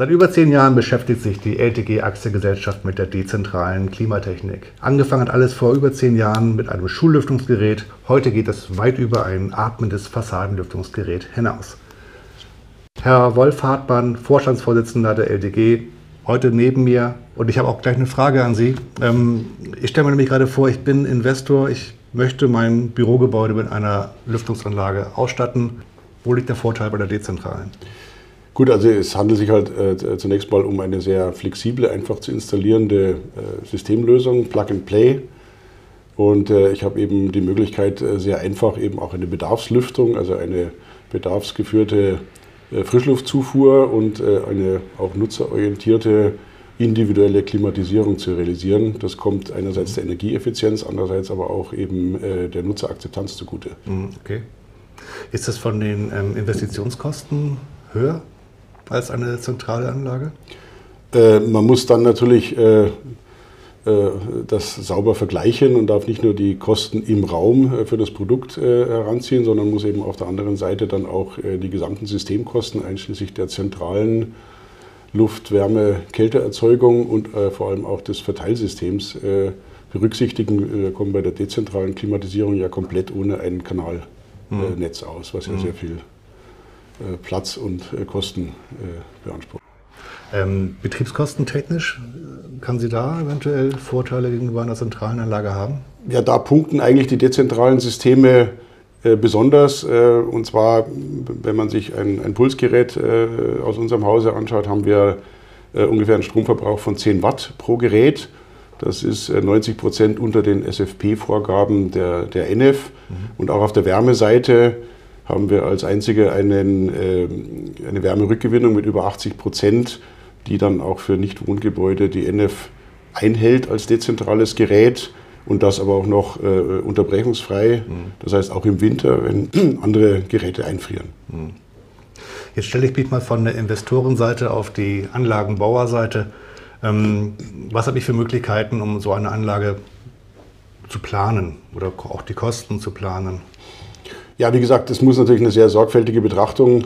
Seit über 10 Jahren beschäftigt sich die LTG Aktiengesellschaft mit der dezentralen Klimatechnik. Angefangen hat alles vor über 10 Jahren mit einem Schullüftungsgerät. Heute geht es weit über ein atmendes Fassadenlüftungsgerät hinaus. Herr Wolf Hartmann, Vorstandsvorsitzender der LTG, heute neben mir. Und ich habe auch gleich eine Frage an Sie. Ich stelle mir nämlich gerade vor, ich bin Investor, ich möchte mein Bürogebäude mit einer Lüftungsanlage ausstatten. Wo liegt der Vorteil bei der dezentralen? Gut, also es handelt sich halt zunächst mal um eine sehr flexible, einfach zu installierende Systemlösung, Plug and Play. Und ich habe eben die Möglichkeit, sehr einfach eben auch eine Bedarfslüftung, also eine bedarfsgeführte Frischluftzufuhr und eine auch nutzerorientierte individuelle Klimatisierung zu realisieren. Das kommt einerseits der Energieeffizienz, andererseits aber auch eben der Nutzerakzeptanz zugute. Okay. Ist das von den Investitionskosten höher als eine zentrale Anlage? Man muss dann natürlich das sauber vergleichen und darf nicht nur die Kosten im Raum für das Produkt heranziehen, sondern muss eben auf der anderen Seite dann auch die gesamten Systemkosten einschließlich der zentralen Luft-, Wärme-, Kälteerzeugung und vor allem auch des Verteilsystems berücksichtigen. Wir kommen bei der dezentralen Klimatisierung ja komplett ohne ein Kanalnetz aus, was ja sehr viel Platz und Kosten beansprucht. Betriebskostentechnisch, kann sie da eventuell Vorteile gegenüber einer zentralen Anlage haben? Ja, da punkten eigentlich die dezentralen Systeme besonders. Und zwar, wenn man sich ein Pulsgerät aus unserem Hause anschaut, haben wir ungefähr einen Stromverbrauch von 10 Watt pro Gerät. Das ist 90% unter den SFP-Vorgaben der NF. Und auch auf der Wärmeseite haben wir als einzige eine Wärmerückgewinnung mit über 80%, die dann auch für Nichtwohngebäude die NF einhält als dezentrales Gerät und das aber auch noch unterbrechungsfrei. Das heißt auch im Winter, wenn andere Geräte einfrieren. Jetzt stelle ich mich mal von der Investorenseite auf die Anlagenbauerseite. Was habe ich für Möglichkeiten, um so eine Anlage zu planen oder auch die Kosten zu planen? Ja, wie gesagt, es muss natürlich eine sehr sorgfältige Betrachtung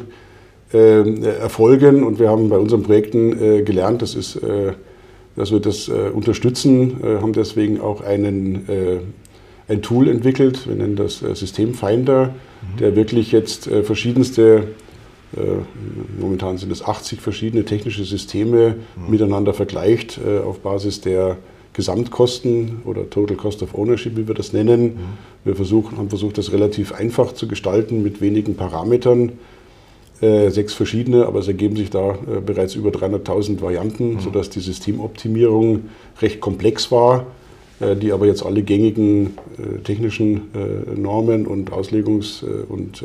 erfolgen und wir haben bei unseren Projekten gelernt, dass wir das unterstützen, haben deswegen auch ein Tool entwickelt, wir nennen das Systemfinder, der wirklich jetzt verschiedenste, momentan sind es 80 verschiedene technische Systeme miteinander vergleicht auf Basis der Gesamtkosten oder Total Cost of Ownership, wie wir das nennen. Wir haben versucht, das relativ einfach zu gestalten mit wenigen Parametern. 6 verschiedene, aber es ergeben sich da bereits über 300.000 Varianten, sodass die Systemoptimierung recht komplex war, die aber jetzt alle gängigen technischen Normen und Auslegungs- und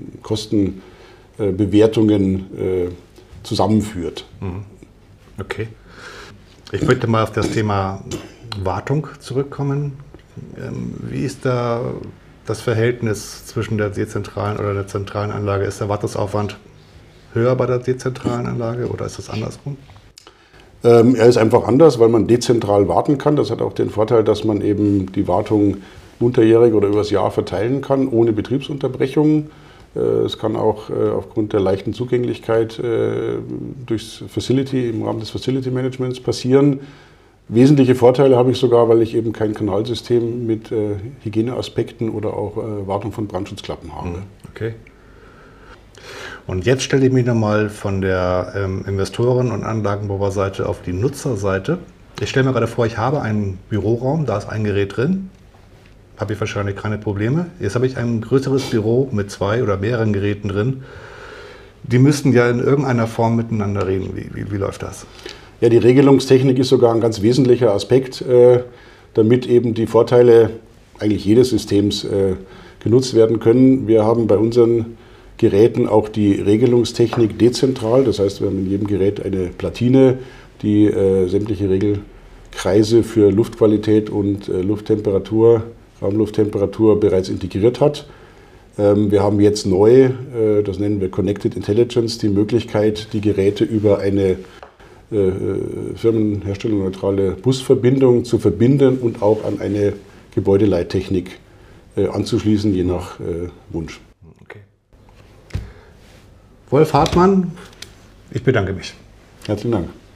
Kostenbewertungen zusammenführt. Okay. Ich möchte mal auf das Thema Wartung zurückkommen. Wie ist da das Verhältnis zwischen der dezentralen oder der zentralen Anlage? Ist der Wartungsaufwand höher bei der dezentralen Anlage oder ist das andersrum? Er ist einfach anders, weil man dezentral warten kann. Das hat auch den Vorteil, dass man eben die Wartung unterjährig oder übers Jahr verteilen kann, ohne Betriebsunterbrechungen. Es kann auch aufgrund der leichten Zugänglichkeit durchs Facility, im Rahmen des Facility Managements passieren. Wesentliche Vorteile habe ich sogar, weil ich eben kein Kanalsystem mit Hygieneaspekten oder auch Wartung von Brandschutzklappen habe. Okay. Und jetzt stelle ich mich nochmal von der Investoren- und Anlagenbauerseite auf die Nutzerseite. Ich stelle mir gerade vor, ich habe einen Büroraum, da ist ein Gerät drin. Habe ich wahrscheinlich keine Probleme. Jetzt habe ich ein größeres Büro mit 2 oder mehreren Geräten drin. Die müssten ja in irgendeiner Form miteinander reden. Wie läuft das? Ja, die Regelungstechnik ist sogar ein ganz wesentlicher Aspekt, damit eben die Vorteile eigentlich jedes Systems genutzt werden können. Wir haben bei unseren Geräten auch die Regelungstechnik dezentral. Das heißt, wir haben in jedem Gerät eine Platine, die sämtliche Regelkreise für Luftqualität und Lufttemperatur, Raumlufttemperatur bereits integriert hat. Wir haben jetzt neu, das nennen wir Connected Intelligence, die Möglichkeit, die Geräte über eine firmenherstellerneutrale Busverbindung zu verbinden und auch an eine Gebäudeleittechnik anzuschließen, je nach Wunsch. Okay. Wolf Hartmann, ich bedanke mich. Herzlichen Dank.